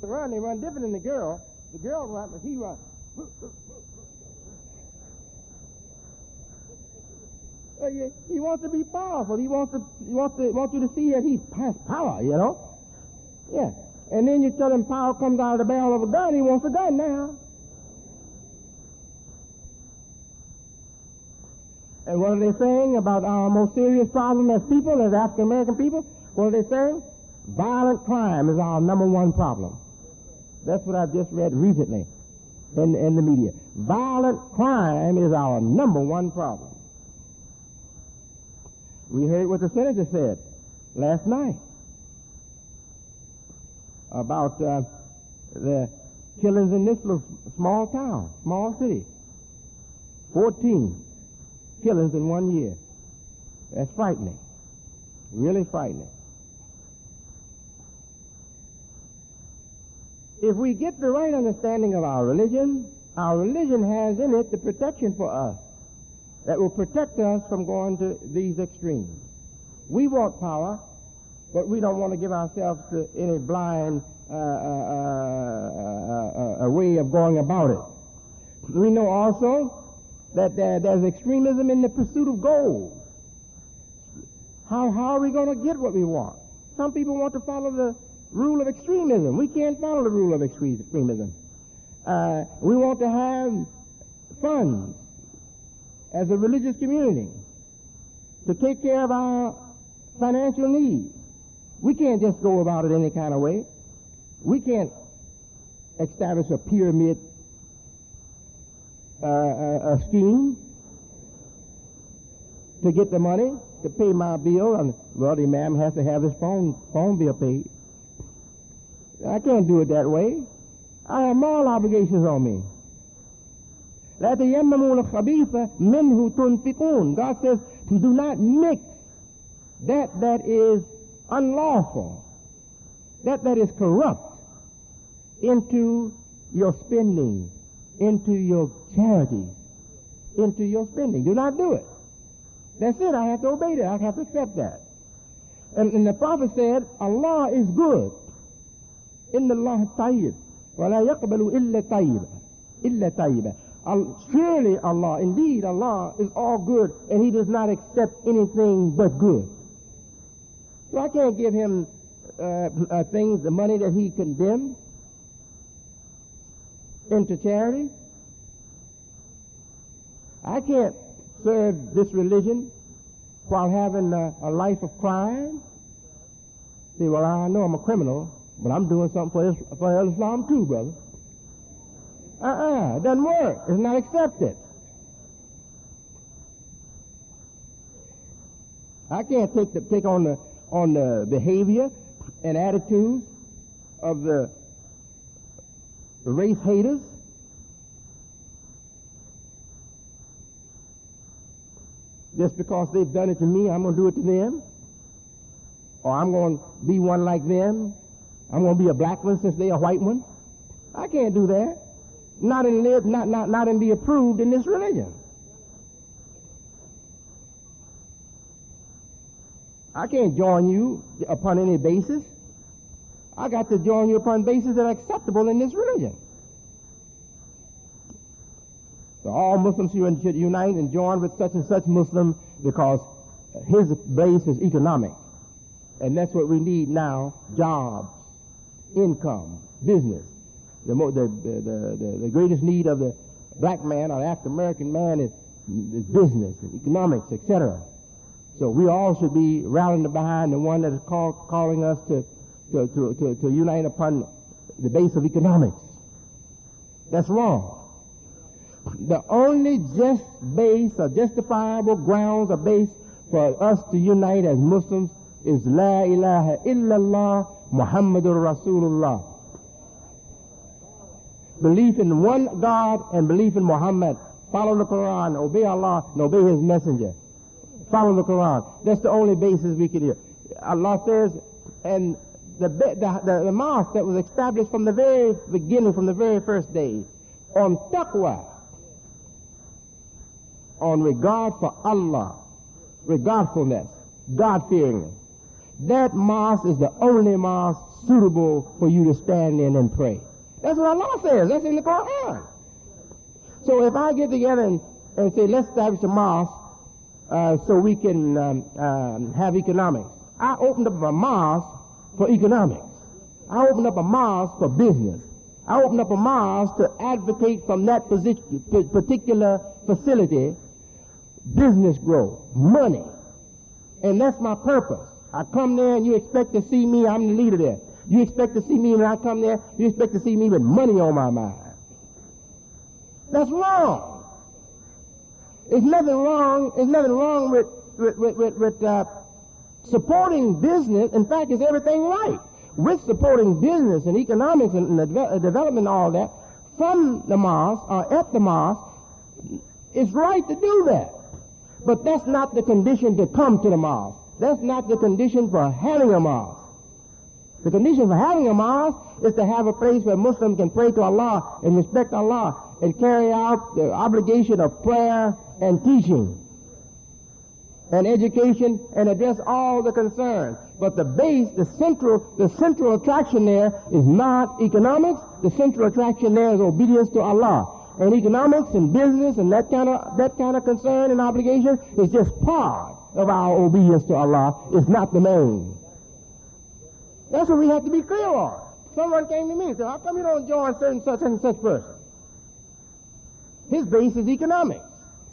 They run different than the girl. The girl runs, but he runs. He wants to be powerful. He wants you to see that he has power, you know? Yeah. And then you tell him power comes out of the barrel of a gun, he wants a gun now. And what are they saying about our most serious problem as people, as African American people? What are they saying? Violent crime is our number one problem. That's what I've just read recently in the media. Violent crime is our number one problem. We heard what the senator said last night about the killings in this little small town, small city. 14 killings in 1 year. That's frightening. Really frightening. If we get the right understanding of our religion has in it the protection for us that will protect us from going to these extremes. We want power, but we don't want to give ourselves to any blind a way of going about it. We know also that there's extremism in the pursuit of gold. How are we going to get what we want? Some people want to follow the rule of extremism. We can't follow the rule of extremism. We want to have funds as a religious community to take care of our financial needs. We can't just go about it any kind of way. We can't establish a pyramid scheme to get the money to pay my bill. And, well, the imam has to have his phone bill paid. I can't do it that way. I have moral obligations on me. God says, do not mix that is unlawful, that is corrupt, into your spending, into your charities, into your spending. Do not do it. That's it. I have to obey that. I have to accept that. And the Prophet said, Allah is good. Inna Allah tayyib. Wa la yaqbalu illa tayyiba. Illa tayyiba. Surely Allah, indeed Allah, is all good, and He does not accept anything but good. So I can't give Him things, the money that He condemned into charity. I can't serve this religion while having a life of crime. See, well, I know I'm a criminal, but I'm doing something for Islam too, brother. It doesn't work. It's not accepted. I can't take on the behavior and attitudes of the race haters. Just because they've done it to me, I'm going to do it to them. Or I'm going to be one like them. I'm going to be a black one since they're a white one. I can't do that. Not in be approved in this religion. I can't join you upon any basis. I got to join you upon basis that are acceptable in this religion. So all Muslims should unite and join with such and such Muslim because his base is economic. And that's what we need now: jobs, income, business. The greatest need of the black man or the African American man is business and economics, etc. So we all should be rallying behind the one that is calling us to unite upon the base of economics. That's wrong. The only just base or justifiable grounds or base for us to unite as Muslims is La ilaha illallah Muhammadur Rasulullah. Belief in one God and belief in Muhammad. Follow the Quran, obey Allah, and obey His messenger. Follow the Quran. That's the only basis we can hear. Allah says, and the mosque that was established from the very beginning, from the very first day, on taqwa, on regard for Allah, regardfulness, God-fearing. That mosque is the only mosque suitable for you to stand in and pray. That's what Allah says. That's in the Quran. So if I get together and say, let's establish a mosque so we can have economics, I opened up a mosque for economics. I opened up a mosque for business. I opened up a mosque to advocate from that particular facility business growth, money. And that's my purpose. I come there and you expect to see me, I'm the leader there. You expect to see me when I come there, you expect to see me with money on my mind. That's wrong. There's nothing wrong with supporting business. In fact, it's everything right. With supporting business and economics and development and all that from the mosque or at the mosque, it's right to do that. But that's not the condition to come to the mosque. That's not the condition for having a mosque. The condition for having a mosque is to have a place where Muslims can pray to Allah and respect Allah and carry out the obligation of prayer and teaching and education and address all the concerns. But the base, the central attraction there is not economics. The central attraction there is obedience to Allah. And economics and business and that kind of concern and obligation is just part of our obedience to Allah. It's not the main. That's what we have to be clear on. Someone came to me and said, how come you don't join such and such person? His base is economics.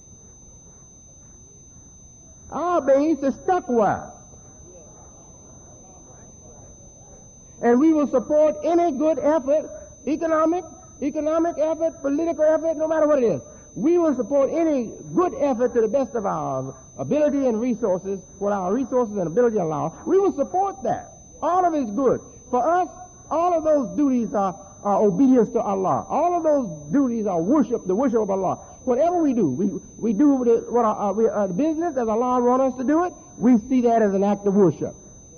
Our base is taqwa. And we will support any good effort, economic effort, political effort, no matter what it is. We will support any good effort to the best of our ability and resources, what our resources and ability allow. We will support that. All of it is good. For us, all of those duties are obedience to Allah. All of those duties are the worship of Allah. Whatever we do, we do the business as Allah wants us to do it. We see that as an act of worship.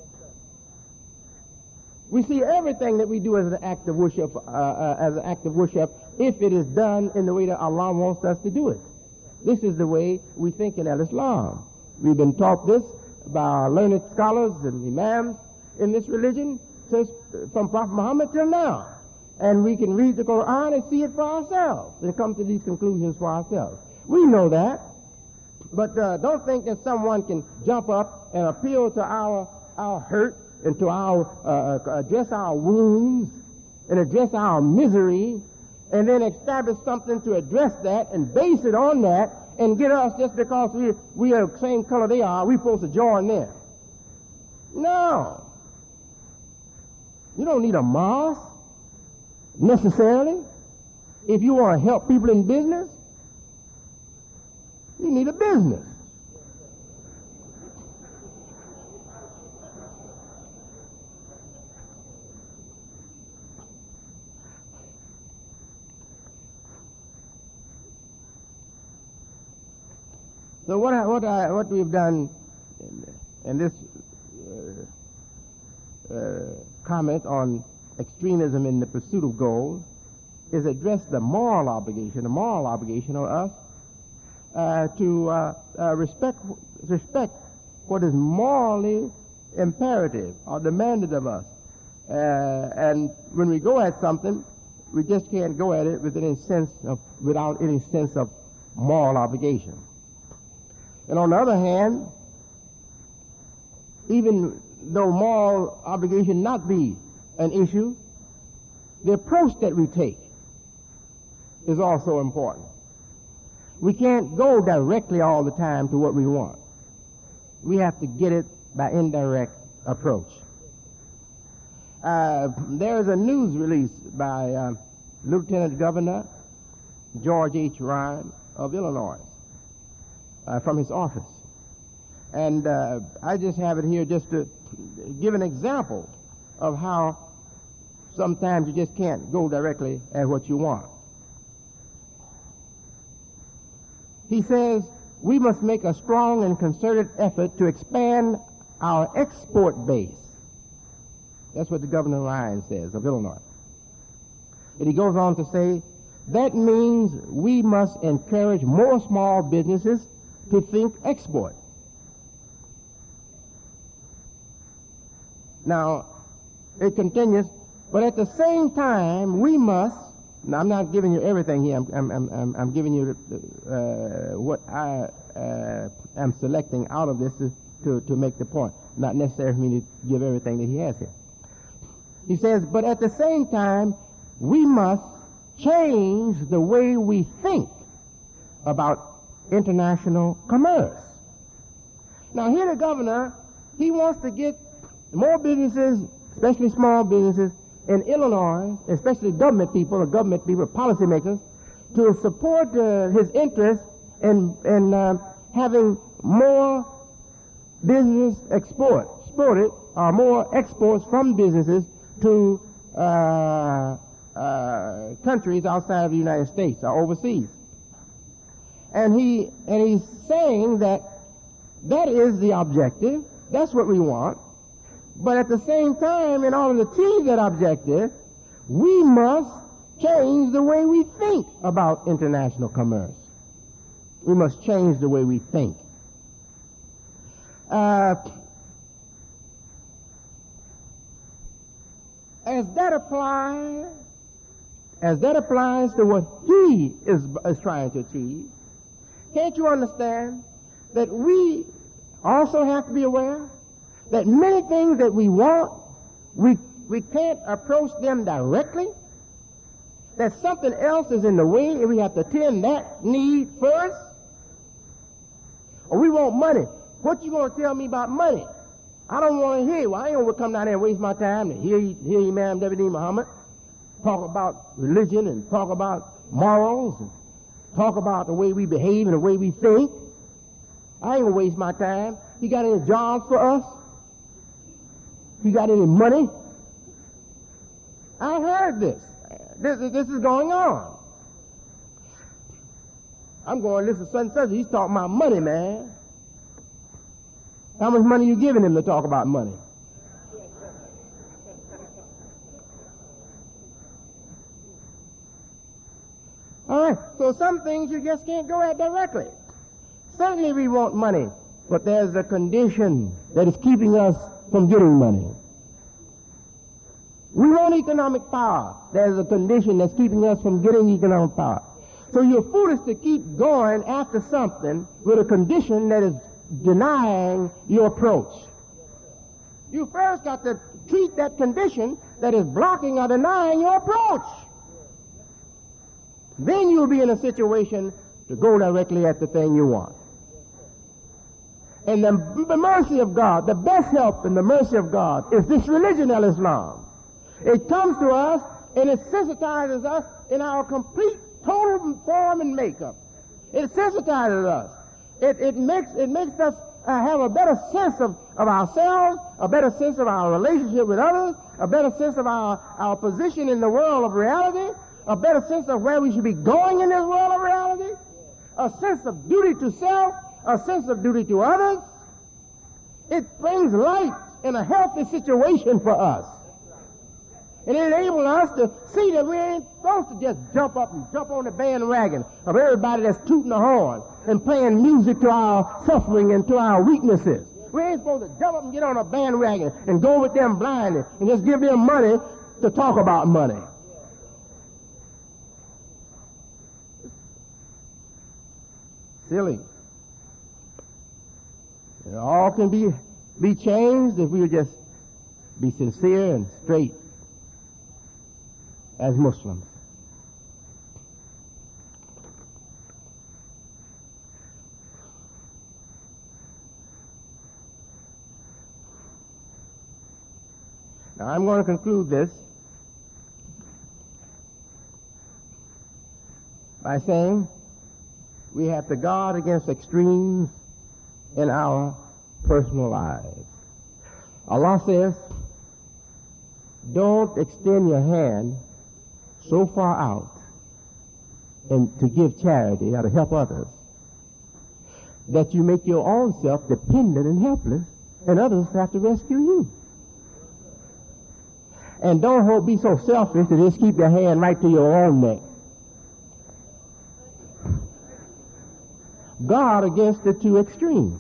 We see everything that we do as an act of worship, if it is done in the way that Allah wants us to do it. This is the way we think in Al-Islam. We've been taught this by our learned scholars and imams in this religion since from Prophet Muhammad till now. And we can read the Quran and see it for ourselves and come to these conclusions for ourselves. We know that, but don't think that someone can jump up and appeal to our hurt and to address our wounds and address our misery and then establish something to address that and base it on that and get us just because we are the same color they are, we're supposed to join them. No. You don't need a mosque necessarily. If you want to help people in business, you need a business. So what we've done in this comment on extremism in the pursuit of gold is address the moral obligation of us to respect what is morally imperative or demanded of us. And when we go at something, we just can't go at it without any sense of moral obligation. And on the other hand, even though moral obligation not be an issue, the approach that we take is also important. We can't go directly all the time to what we want. We have to get it by indirect approach. There is a news release by Lieutenant Governor George H. Ryan of Illinois from his office. And I just have it here just to give an example of how sometimes you just can't go directly at what you want. He says, we must make a strong and concerted effort to expand our export base. That's what the Governor Ryan says of Illinois. And he goes on to say, that means we must encourage more small businesses to think export. Now, It continues, but at the same time, we must. Now, I'm not giving you everything here. I'm giving you what I am selecting out of this to make the point. Not necessary for me to give everything that he has here. He says, but at the same time, we must change the way we think about international commerce. Now, here the governor, he wants to get more businesses, especially small businesses, in Illinois, especially government people, policymakers, to support his interest in having more business exported, or more exports from businesses to countries outside of the United States or overseas. And he's saying that is the objective. That's what we want. But at the same time, in order to achieve that objective, we must change the way we think about international commerce. We must change the way we think. As that applies to what he is trying to achieve, can't you understand that we also have to be aware that many things that we want, we can't approach them directly, that something else is in the way and we have to attend that need first? Or we want money. What you going to tell me about money? I don't want to hear. Well, I ain't going to come down there and waste my time to hear Imam David Muhammad talk about religion and talk about morals and talk about the way we behave and the way we think. I ain't going to waste my time. He got any jobs for us? He got any money? I heard this. This is going on. I'm going to listen to such and such. He's talking about money, man. How much money you giving him to talk about money? All right, so some things you just can't go at directly. Certainly we want money, but there's a condition that is keeping us from getting money. We want economic power. There's a condition that's keeping us from getting economic power. So you're foolish to keep going after something with a condition that is denying your approach. You first got to treat that condition that is blocking or denying your approach. Then you'll be in a situation to go directly at the thing you want. And the mercy of God, the best help in the mercy of God is this religion, Islam. It comes to us and it sensitizes us in our complete, total form and makeup. It sensitizes us. It makes us have a better sense of ourselves, a better sense of our relationship with others, a better sense of our position in the world of reality, a better sense of where we should be going in this world of reality, a sense of duty to self, a sense of duty to others. It brings light in a healthy situation for us. And it enables us to see that we ain't supposed to just jump on the bandwagon of everybody that's tooting the horn and playing music to our suffering and to our weaknesses. We ain't supposed to jump up and get on a bandwagon and go with them blindly and just give them money to talk about money. Silly. It all can be changed if we just be sincere and straight as Muslims. Now I'm going to conclude this by saying we have to guard against extremes in our personal lives. Allah says, don't extend your hand so far out and to give charity or to help others that you make your own self dependent and helpless and others have to rescue you. And don't be so selfish to just keep your hand right to your own neck. Guard against the two extremes.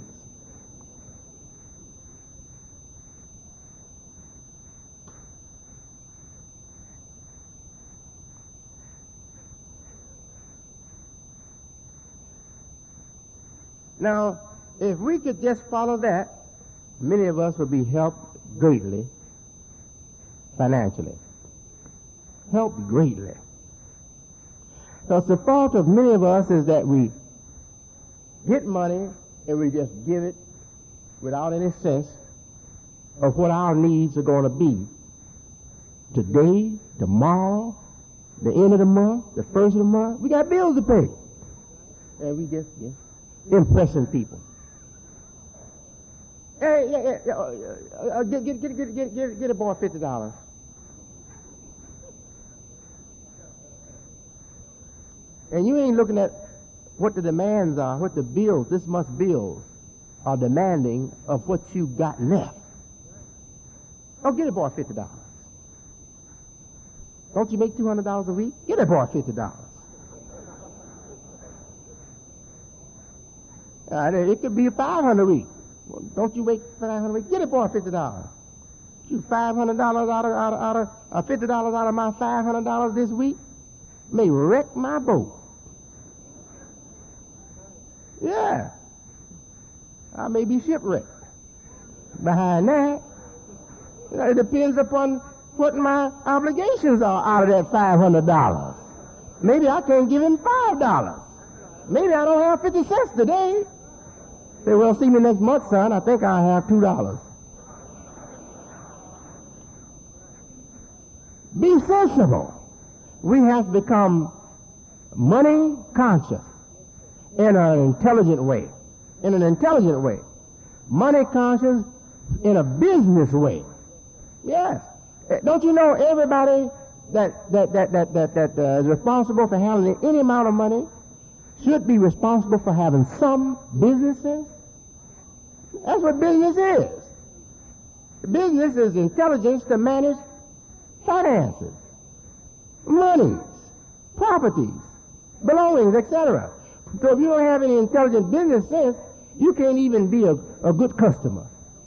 Now, if we could just follow that, many of us would be helped greatly financially. Helped greatly. Because the fault of many of us is that we get money and we just give it without any sense of what our needs are going to be today, tomorrow, the end of the month, the first of the month. We got bills to pay. And we just impressing people. Hey, get a boy $50. And you ain't looking at what the demands are, what the bills, this month's bills are demanding of what you got left. Oh, get a boy $50. Don't you make $200 a week? Get a boy $50. It could be $500 a week. Well, don't you make $500 a week? Get a boy $50. You $500 out of $50 out of my $500 this week may wreck my boat. Yeah. I may be shipwrecked. Behind that, it depends upon what my obligations are out of that $500. Maybe I can't give him $5. Maybe I don't have 50 cents today. Say, well, see me next month, son. I think I have $2. Be sensible. We have become money conscious in an intelligent way. In an intelligent way. Money conscious in a business way. Yes. Don't you know everybody that is responsible for handling any amount of money should be responsible for having some businesses? That's what business is. Business is intelligence to manage finances, monies, properties, belongings, etc. So if you don't have any intelligent business sense, you can't even be a good customer.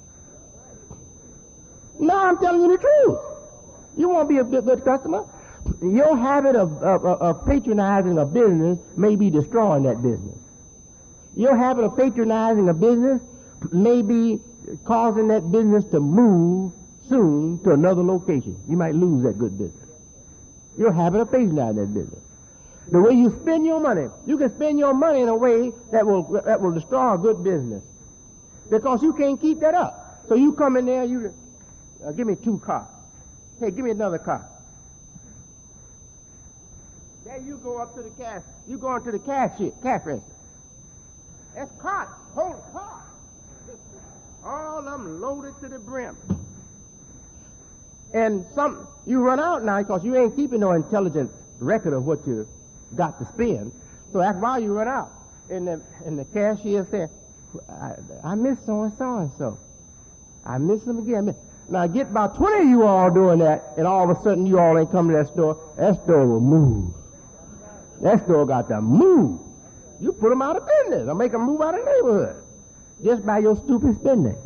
No, I'm telling you the truth. You won't be a good customer. Your habit of patronizing a business may be destroying that business. Your habit of patronizing a business may be causing that business to move soon to another location. You might lose that good business. Your habit of patronizing that business. The way you spend your money, you can spend your money in a way that will destroy a good business, because you can't keep that up. So you come in there, you give me 2 cars. Hey, give me another car. There you go up to the cash. You go into the cash register. That's carts, whole carts. All of them loaded to the brim. And you run out now because you ain't keeping no intelligent record of what you got to spend. So that's why you run out. And the cashier said, I miss so-and-so and so. I miss them again. Now get about 20 of you all doing that, and all of a sudden you all ain't come to that store will move. That store got to move. You put them out of business or make them move out of the neighborhood just by your stupid spending.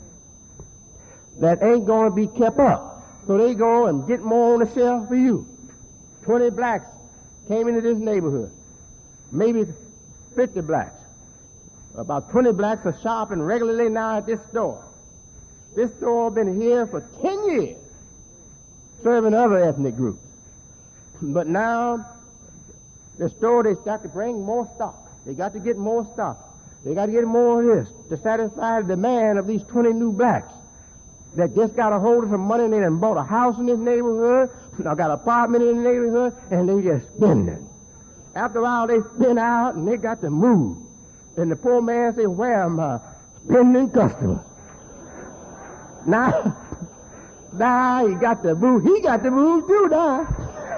That ain't going to be kept up. So they go and get more on the shelf for you. 20 blacks came into this neighborhood. Maybe 50 blacks. About 20 blacks are shopping regularly now at this store. This store been here for 10 years, serving other ethnic groups. But now, the store, they got to bring more stock. They got to get more stock. They got to get more of this to satisfy the demand of these 20 new blacks that just got a hold of some money and they done bought a house in this neighborhood, or got an apartment in the neighborhood, and they just spending. After a while, they spin out and they got to move. And the poor man say, where am I? Spending customers. Now he got to move. He got to move too now.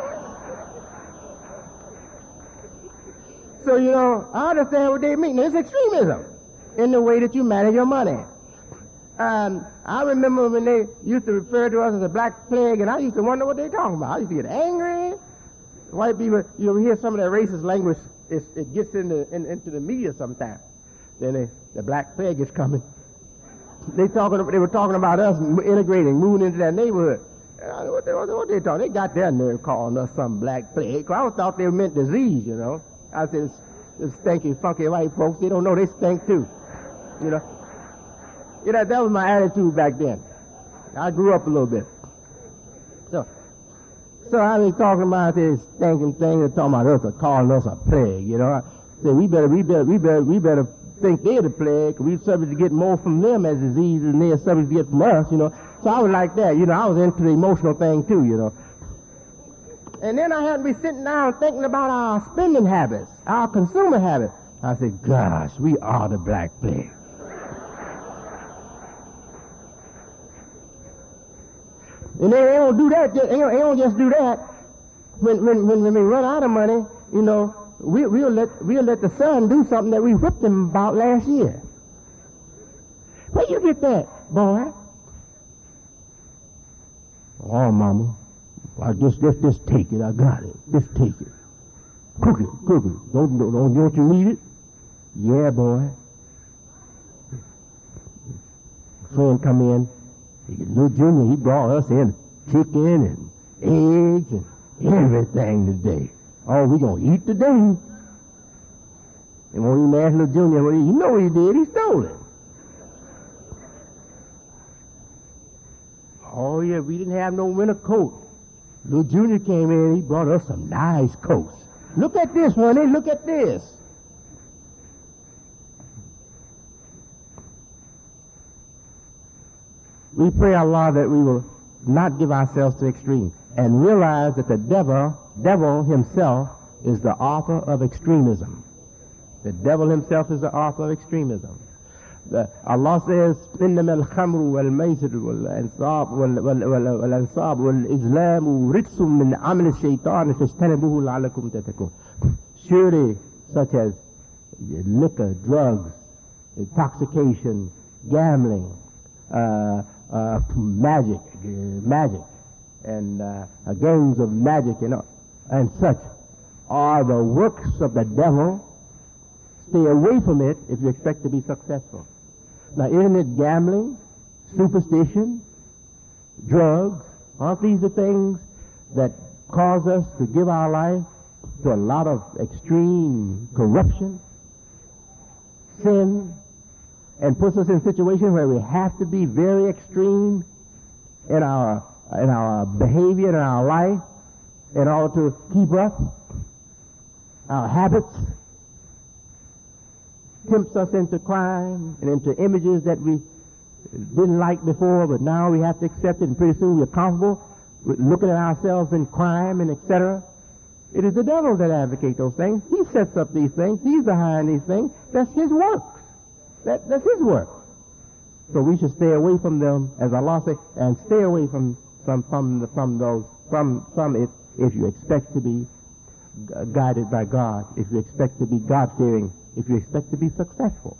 So, I understand what they mean. It's extremism in the way that you manage your money. I remember when they used to refer to us as a black plague, and I used to wonder what they talking about. I used to get angry. White people, you hear some of that racist language, it gets into the media sometimes. Then the black plague is coming. They were talking about us integrating, moving into that neighborhood. What they talking? They got their nerve calling us some black plague. I thought they meant disease, I said, The stinky, funky white folks, they don't know they stink too. You know? That was my attitude back then. I grew up a little bit. So I was talking about this stinking thing, they're talking about us, calling us a plague, you know. I said, we better think they're the plague, 'cause we're subject to get more from them as diseases than they're subject to get from us, you know. So I was like that, you know, I was into the emotional thing too, you know. And then I had to be sitting down thinking about our spending habits, our consumer habits. I said, gosh, we are the black plague. And they don't do that. They don't just do that. When we run out of money, you know, we'll let the sun do something that we whipped them about last year. Where you get that, boy? Oh, mama, I just take it. I got it. Just take it. Cook it. Don't you need it? Yeah, boy. Friend come in. Little Junior, he brought us in chicken and eggs and everything today. Oh, we gonna eat today. And when he asked little Junior what you know what he did, he stole it. Oh yeah, we didn't have no winter coat. Little Junior came in, he brought us some nice coats. Look at this, honey, look at this. We pray Allah that we will not give ourselves to extreme and realize that the devil himself is the author of extremism. The devil himself is the author of extremism. Allah says, إِنَّمَا الْخَمْرُ وَالْمَيْسِرُ وَالْأَنْصَابُ وَالْإِزْلَامُ رِجْسٌ مِّنْ عَمَلِ الشَّيْطَانِ فَاجْتَنِبُوهُ لَعَلَّكُمْ تَتَّقُونَ. Surely, such as liquor, drugs, intoxication, gambling, magic, and games of magic and such are the works of the devil. Stay away from it if you expect to be successful. Now, isn't it gambling, superstition, drugs? Aren't these the things that cause us to give our life to a lot of extreme corruption, sin, and puts us in situations where we have to be very extreme in our behavior, in our life, in order to keep up our habits, tempts us into crime and into images that we didn't like before, but now we have to accept it, and pretty soon we're comfortable with looking at ourselves in crime and etc. It is the devil that advocates those things. He sets up these things. He's behind these things. That's his work. That's his work. So we should stay away from them, as Allah says, and stay away from it if you expect to be guided by God, if you expect to be God-fearing, if you expect to be successful.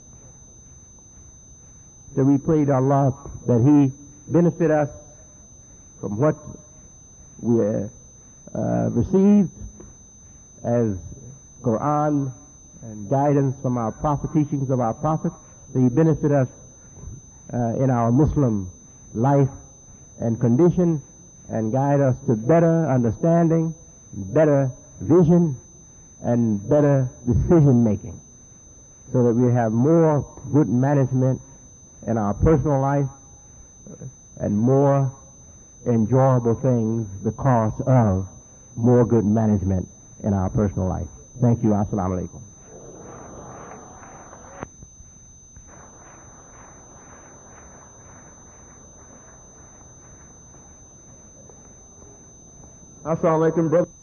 So we pray to Allah that He benefit us from what we received as Quran and guidance from our prophet, teachings of our prophet. That He benefit us in our Muslim life and condition, and guide us to better understanding, better vision, and better decision making, so that we have more good management in our personal life and more enjoyable things because of more good management in our personal life. Thank you. Assalamu alaikum. Assalamu alaikum, brother.